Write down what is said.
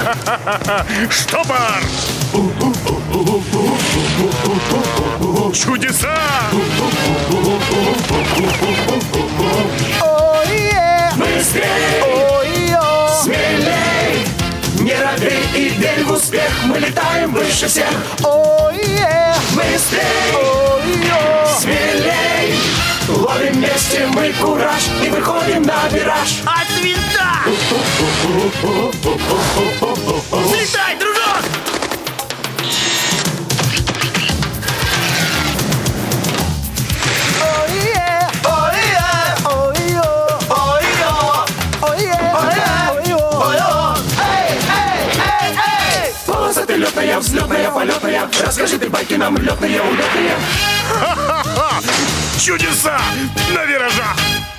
Штопор! Чудеса! Быстрей! Смелей! Не робей и верь в успех, мы летаем выше всех. Быстрей! Смелей! Ловим вместе мы кураж и выходим на вираж. От винта! Взлетай, дружок! Полосатая, летная, взлетная, полетная. Расскажи ты байки нам, летные, улетные. Чудеса на виражах!